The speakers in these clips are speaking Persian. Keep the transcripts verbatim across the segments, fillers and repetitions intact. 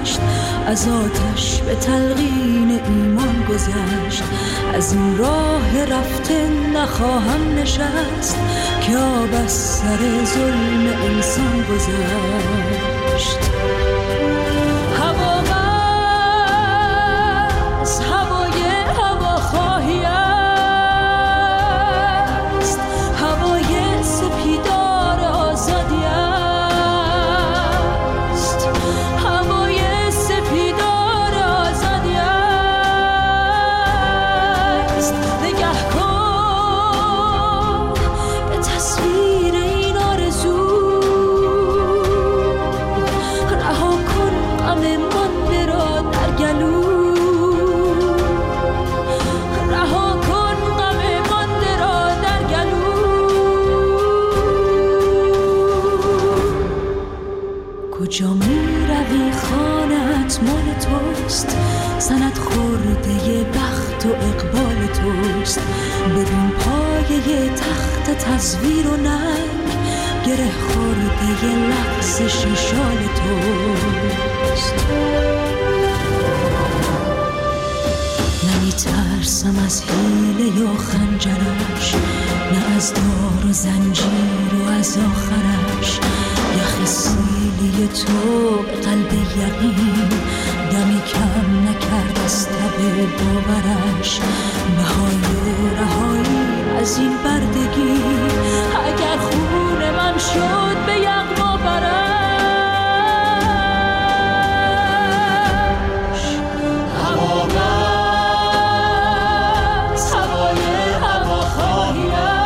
گذشت، از آتش به تلقین ایمان گذشت. از این راه رفته نخواهم نشست که آب از سر ظلم انسان گذشت. هوا بس هوای هواخواهی است، هوای سپیدار آزادی است، هوای سپیدار آزادی است. نگه کن به تصویر این آرزو، رها کن غم مانده را در گلو، رها کن غم مانده را در گلو. کجا می روی خانه‌ات مال توست، سند خورده بخت و اقبال توست. ببین پایه تخت تصویر و ننگ، گره خورده لغزش شال توست. نمی ترسم از حیله یا خنجرش، نه از دار و زنجیر و از آخرش. یخ سیلی تو به قلب یقین، دمی کم نکرد از تب باورش. بهای رهایی از این بردگی، اگر خون من شد به یغما برش. هوا بس هوای هواخواهی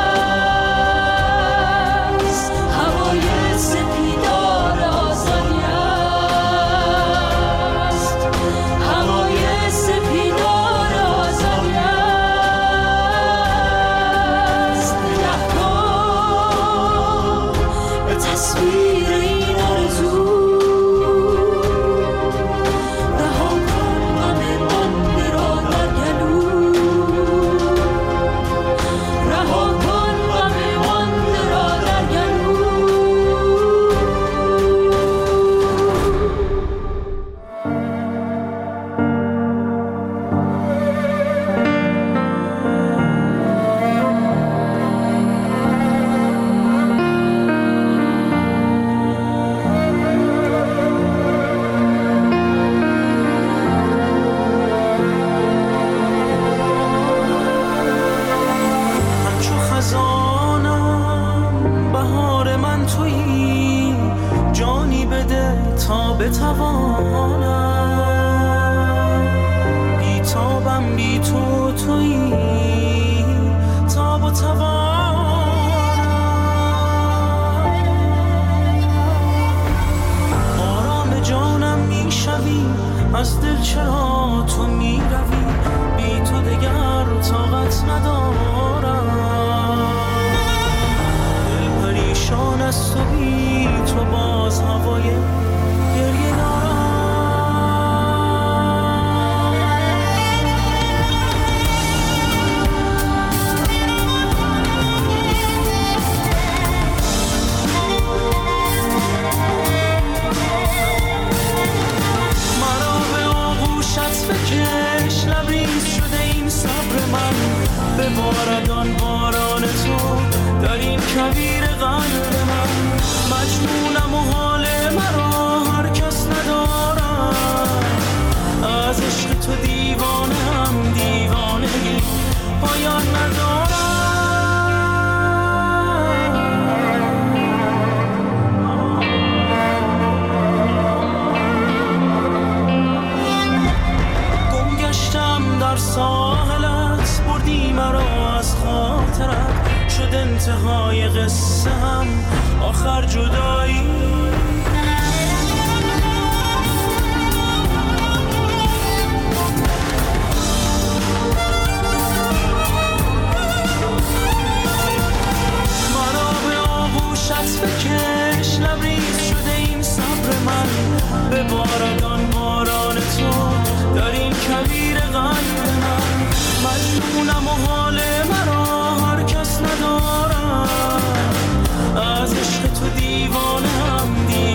است، هوای سپیدار آزادی است، هوای سپیدار آزادی است. نگه کن به تصویر این آرزو، رها کن غم مانده را در گلو، رها کن غم مانده را در گلو. همچو خزانم بهار من تویی، جانی بده تا بتوانم. بی تابم بی تو تویی، تاب و توانم. آرام جانم میشوی، از دل چرا تو میروی؟ بی تو دگر طاقت ندارم. دل پریشان است و بی تو باز هوای گریه دارم. مرا به آغوشت بکش، لبریز شده این صبر من. ببارد آن باران تو در این کویر قلب من. مجنونم و حال مرا هر کس ندارد، از عشق تو دیوانم، دیوانگی پایان ندارد. گم گشتم در ساحلت، بردی مرا از خاطرت. شد انتهای قصه هم آخر جدایی. مرا به آغوشت بکش، لبریز شده این صبر من. ببارد آن باران تو در این کویر قلب من. مجنونم و حال مرا هر کس ندارد، از عشق تو دیوانم، دیوانم.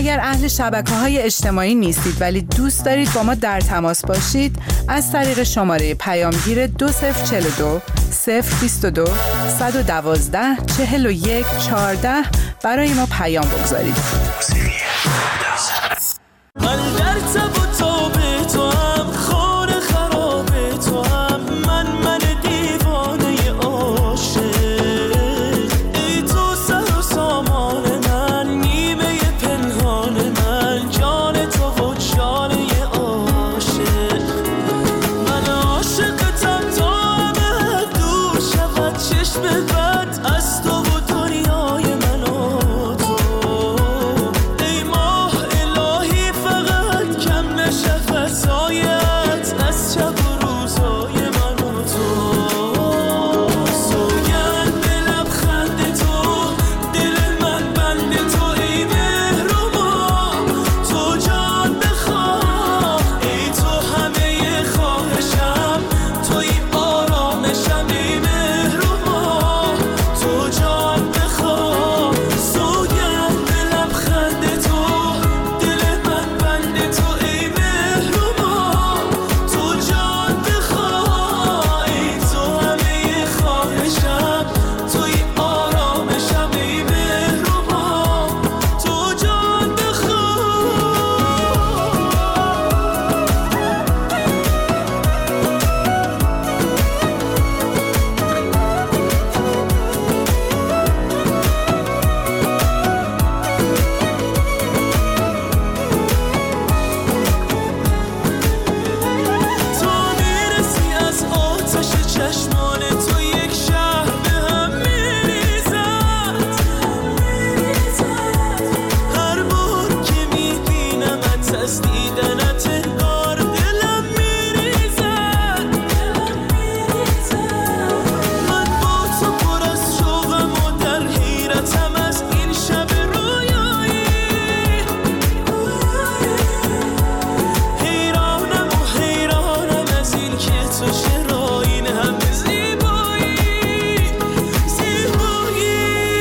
اگر اهل شبکه‌های اجتماعی نیستید ولی دوست دارید با ما در تماس باشید، از طریق شماره پیامگیر دو صفر چهل و دو صفر بیست و دو صد و دوازده چهل و یک چهارده برای ما پیام بگذارید. من در تب و تاب تو هم، خانه خراب تو هم، من من دیوانه عاشق. ای تو سر و سامان من، نیمه پنهان من، جان تو و جانه عاشق. من عاشقتم تا همه دور شود چشم بد از تو و دنیای من و تو. ای ماه الهی فقط کم نشه فضایت از شب و روزای من و تو. سوگند به لبخند تو، دل من بند تو، ای مهربان تو جان بخواه. ای تو همه خواهشم، توی آرامشم، ای مهربان تو جان بخواه. سوگند به لبخند تو، دل من بند تو، ای مهربان تو جان بخواه. ای تو همه خواهشم، توی آرامشم، ای مهربان تو جان بخواه. تو میرسی از آتش چشمان تو، یک شهر به هم میریزد. هر بار که میبینمت از دیدنت انگار دلم میریزد. من با تو پر از شوقم و در حیرتم از این شب رویایی. حیرانم و حیرانم از این که تو چرا این همه زیبایی زیبایی.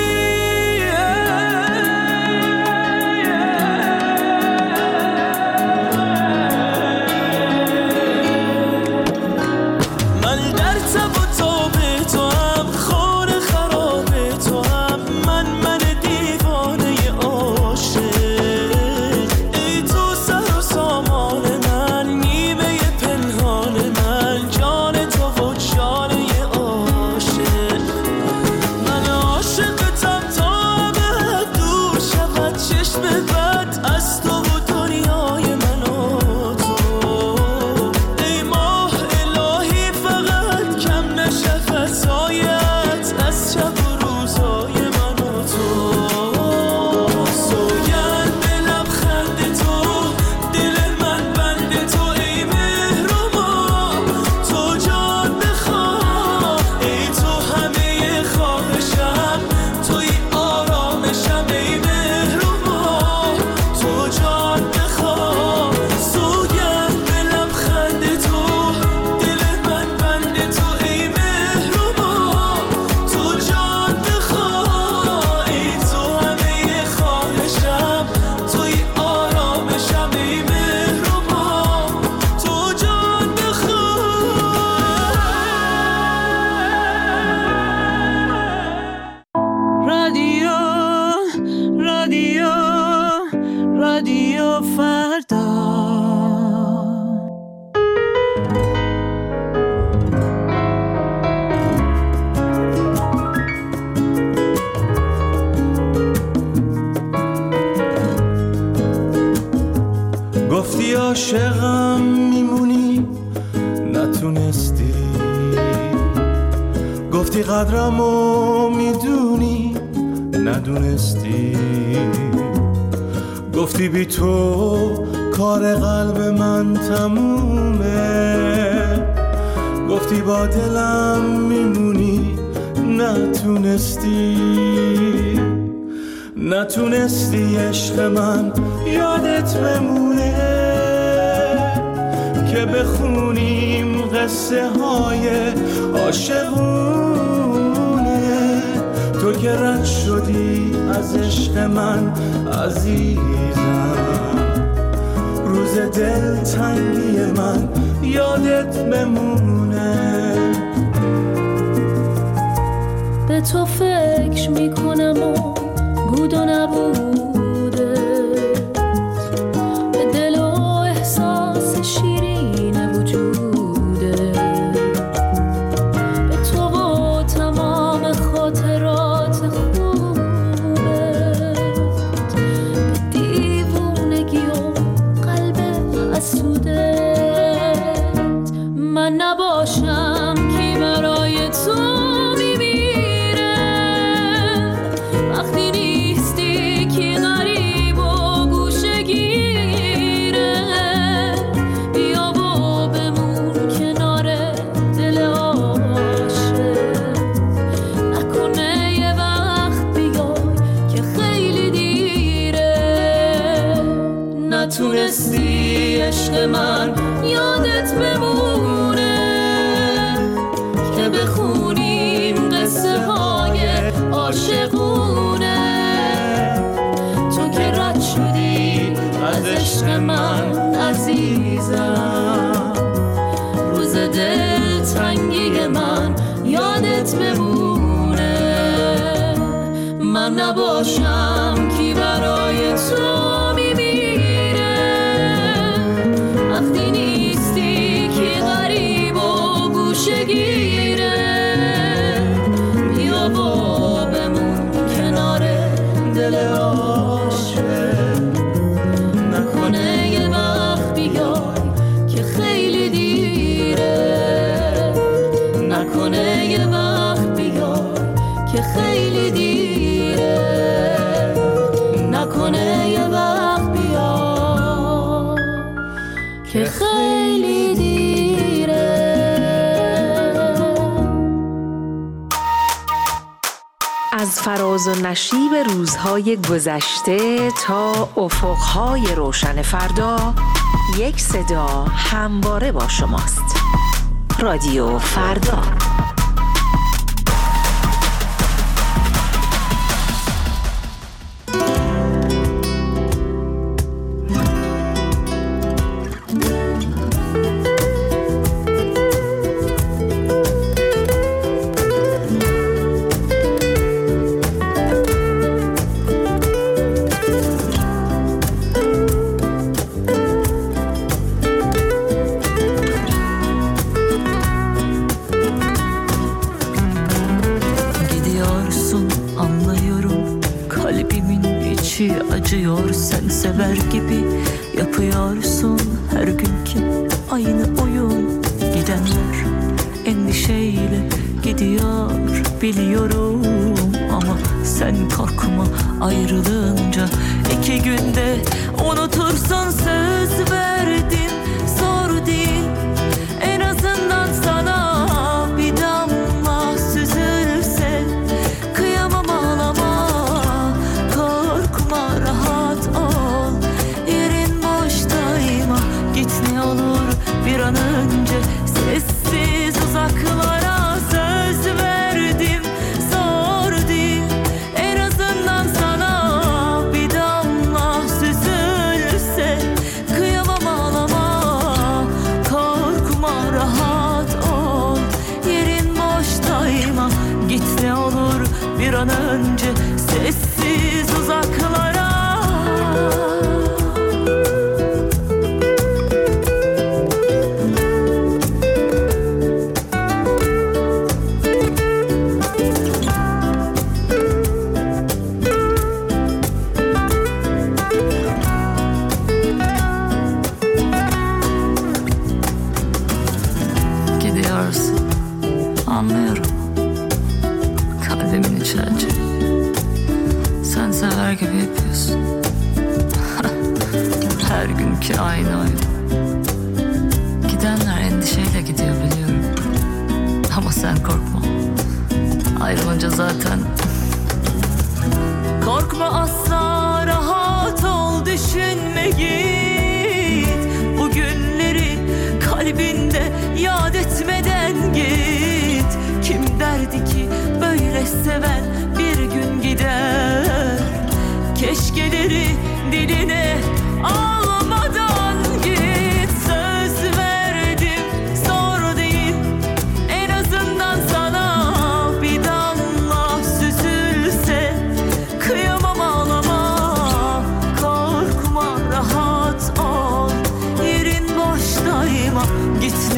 من در تب و تاب تو هم، خانه خراب تو هم، من من دیوانه عاشق. ای تو سر و سامان من، نیمه پنهان من، جان تو و جانه عاشق. من عاشقتم تا همه دور شود چشم بد از تو و دنیای من و تو. ای ماه الهی فقط کم نشه فضایت از شب و روزای من و تو. سوگند به لبخند تو، دل من بند تو، ای مهربان تو جان بخواه. ای تو همه خواهشم، توی آرامشم، ای مهربان تو جان بخواه. سوگند به لبخند تو، دل من بند تو، ای مهربان تو جان بخواه. ای تو همه خواهشم، توی آرامشم، ای مهربان تو جان بخواه. رادیو رادیو رادیو فردا. گفتی عاشقم میمونی، نتونستی. گفتی قدرمو میدونی، ندونستی. گفتی بی تو کار قلب من تمومه. گفتی با دلم میمونی، نتونستی. نتونستی عشق من یادت بمونه، که بخونیم قصه های عاشقونه. تو که رد شدی از عشق من عزیزم، روز دل تنگی من یادت بمونه. به تو فکر میکنم و بود و نبوده، به دل و احساس شیرین وجوده، به تو و تمام خاطرات خوبت، به دیوونگی و قلب حسودت. من نباشم کی برای تو نتونستی عشق من یادت بمونه، که بخونیم قصه های عاشقونه. تو که رد شدی از عشق من عزیزم، روز دل تنگی من یادت بمونه. من نباشم کی برای تو گیره. بیا با بمون کنار دل عاشق، نکنه یه وقت بیای که خیلی دیره، نکنه یه وقت بیای که خیلی دیره، نکنه یه وقت بیای که خیلی دیره. از فراز و نشیب روزهای گذشته تا افقهای روشن فردا، یک صدا همواره با شماست. رادیو فردا. Acıyor sen sever gibi yapıyorsun her günkü aynı oyun. Gidenler endişeyle gidiyor biliyorum, ama sen korkma ayrılınca iki günde unutursun. Söz verdim zor değil, en azından sana bir damla süzülse kıyamam ağlama. Korkma rahat ol, yerin boştayma. Git ne olur bir an önce sessiz uzaklara. Söz verdim zor değil, en azından sana bir damla süzülse kıyamam ağlama. Korkma rahat ol, yerin boştayma. Git ne olur bir an önce sessiz uzaklara. Gidiyorsun, anlıyorum kalbimin içince. Sen sever gibi yapıyorsun. Her günkü aynı oyun. Gidenler endişeyle gidiyor biliyorum, ama sen korkma. Ayrılınca zaten korkma asla, rahat ol, düşünme git. Bu günleri kalbinde yad etmeden git. Kim derdi ki böyle seven bir gün gider. Keşkeleri diline almadan git.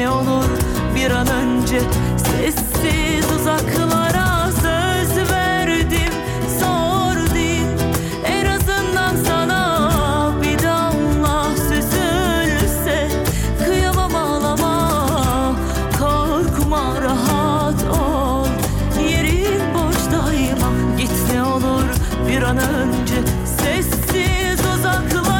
ne olur bir an önce sessiz uzaklara söz verdim, sordum. En azından sana bir damla süzülse, kıyamam ağlama, korkma rahat ol, yerin boş daima. Git ne olur bir an önce sessiz uzaklara.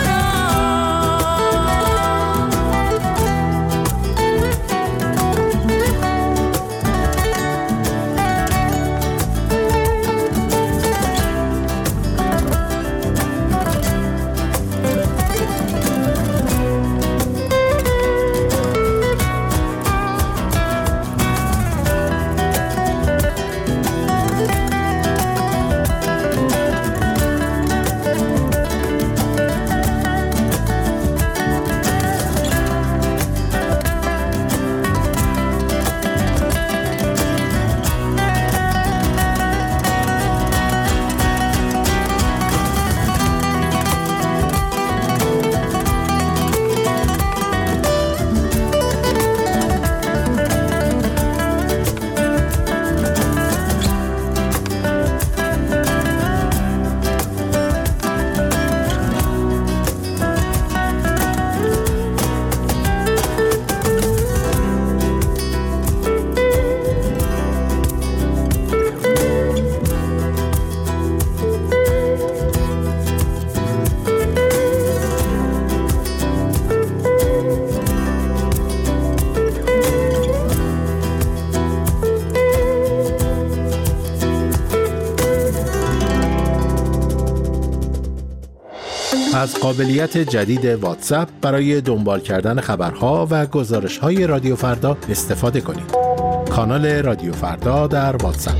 از قابلیت جدید واتساپ برای دنبال کردن خبرها و گزارش‌های رادیو فردا استفاده کنید. کانال رادیو فردا در واتساپ.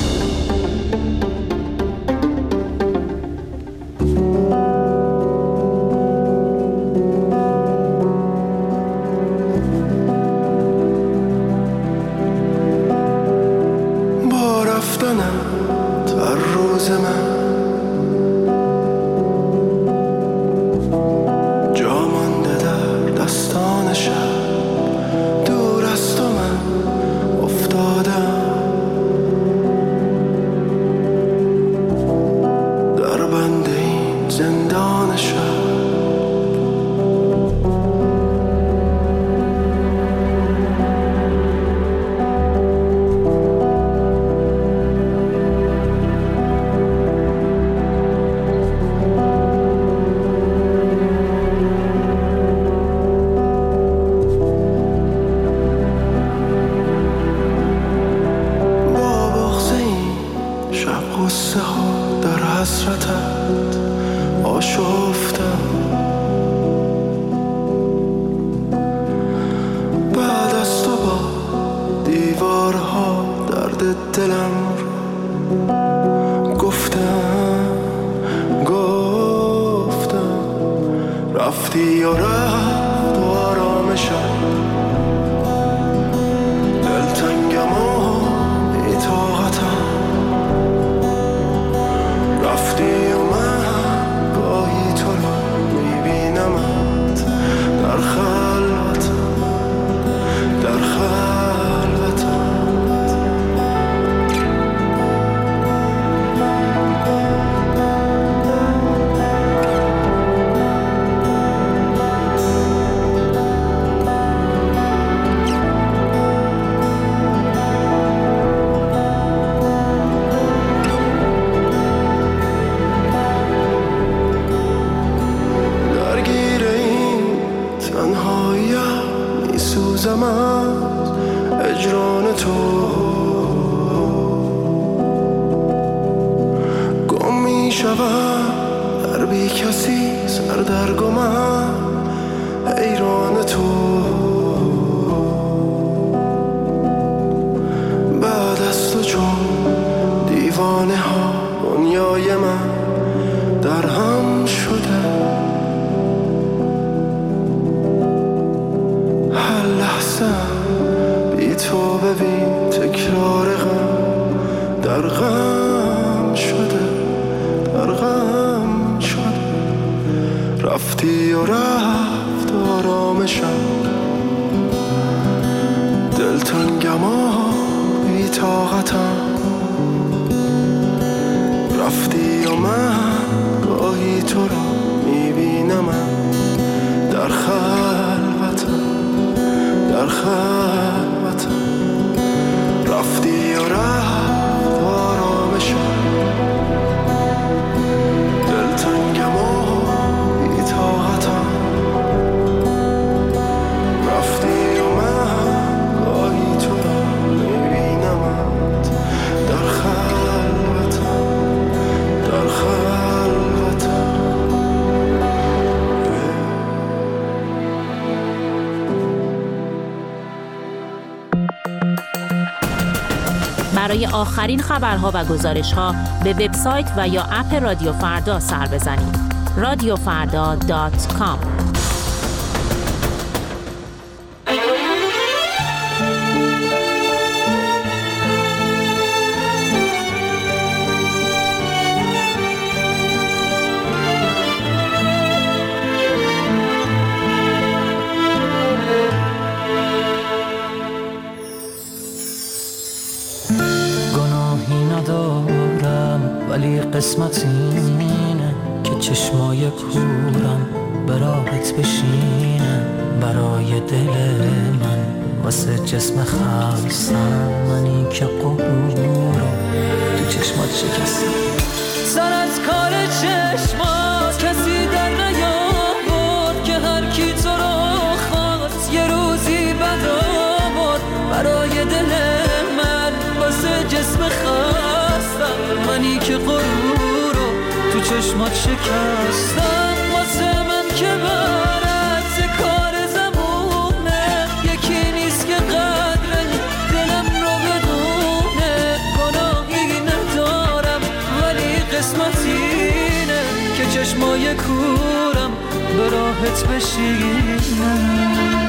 با رفتنم تا روز من رفتی و رفت آرامشم دلتنگم و بی طاقتم، رفتی و من گاهی تو را میبینم در خلوتم، در خلوتم، رفتی و رفت آرامشم، دلتنگم و بی طاقتم، رفتی و من گاهی تو را میبینم در خلوتم، در خلوتم. برای آخرین خبرها و گزارش‌ها به وبسایت و یا اپ رادیو فردا سر بزنید. رادیو فردا دات کام. ولی قسمت اینه که چشمای کورم به راحت بشینه برای دل من، واسه جسم خستم منی که قبور رو تو چشمات شکستم. سر از کار چشمات کسی در نیاورد که هر کی تو رو خواست یه روزی بد آورد برای دل من، واسه جسم خستم منی که غرور رو تو چشمات شکستم. واسه من که برعکس کار زمونه یکی نیست که قدر دلم رو بدونه، گناهی ندارم ولی قسمت اینه که چشمای کورم به راحت بشینه.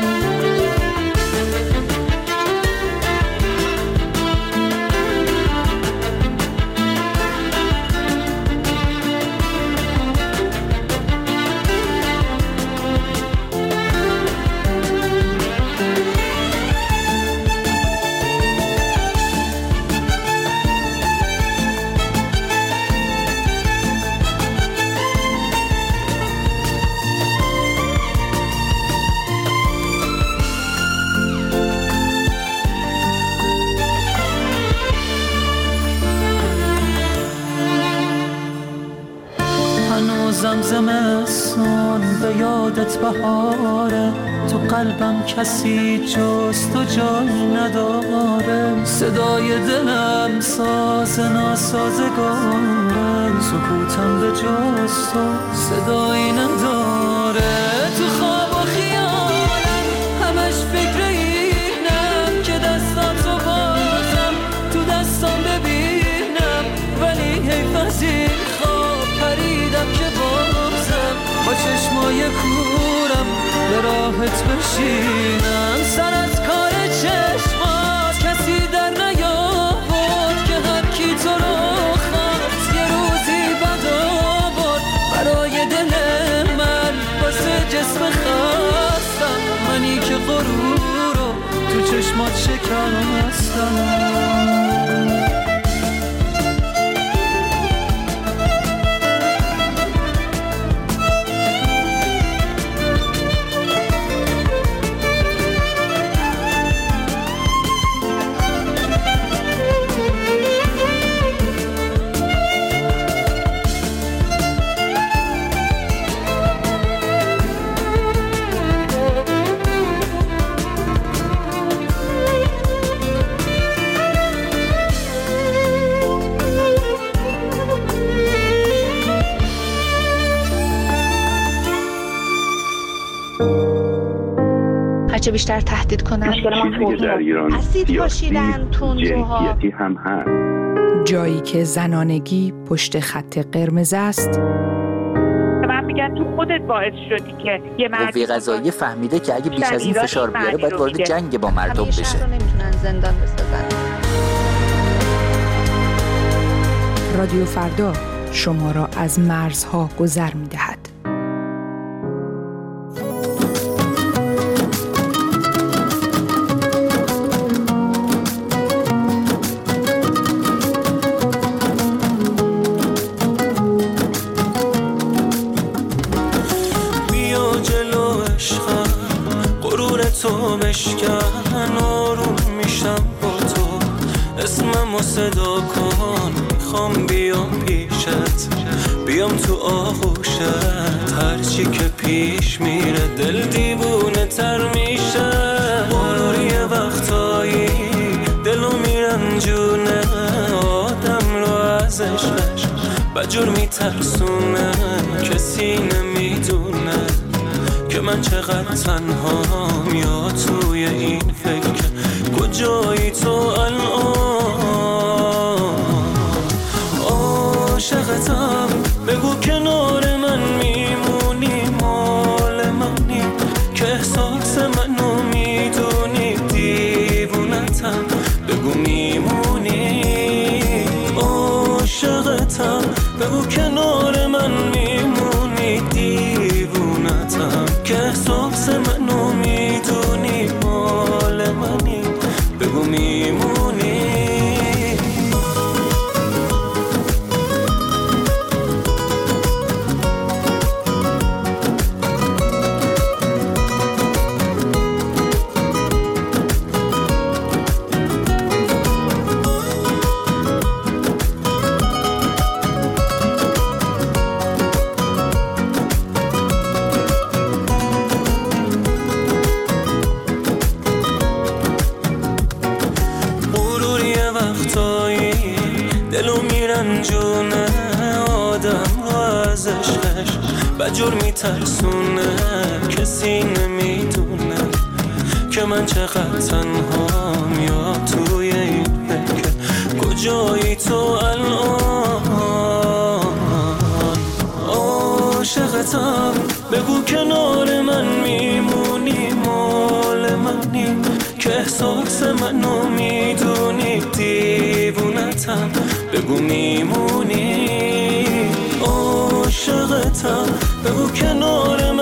زمستون به یادت بهاره، تو قلبم کسی جز تو جای نداره، صدای دلم ساز ناسازگاره، سکوتم به جز تو صدایی نداره. تو خواب و خیالم همش فکر اینم که دستاتو بازم تو دستام ببینم، ولی حیف از این خواب پریدم که با چشمای کورم به راحت بشینم. سر از کار چشمات کسی در نیاورد که هر کی تو رو خواست یه روزی بد آورد برای دل من، واسه جسم خستم منی که غرور رو تو چشمات شکستم. چه بیشتر تهدید کنن. چیزی که در ایران اسید پاشیدن تندروها هم هست. جایی که زنانگی پشت خط قرمز است. من میگم تو خودت باعث شدی که یه مرد قوه قضاییه فهمیده که اگه بیش از این فشار بیاره باید وارد جنگ با مردم بشه. همیشه رو نمیتونن زندان بسازن. رادیو فردا شما را از مرزها گذر میدهد. غرور تو بشکن آروم میشم با تو اسممو صدا کن میخوام بیام پیشت بیام تو آغوشت هرچی که پیش میره دل دیوونه تر میشه غرور یه وقتایی دلو میرنجونه آدم رو از عشقش بجور میترسونه کسی نمیدونه که من چقدر تنهام یا توی این فکر کجایی تو الان عاشقتم بگو کنار من میمونی مال منی که احساس منو میدونی دیوونتم بگو میمونی عاشقتم بگو کنار من میمونی دیوونتم که احساس منو میدونی مال منی بگو میمونی دلو میرنجونه آدم رو از عشقش بجور میترسونه کسی نمیدونه که من چقدر تنهام یا توی این فکر کجایی تو الان عاشقتم بگو کنار من میمونی مال منی که احساس منو میدونی دیوونتم بگو میمونی عاشقتم بگو کنار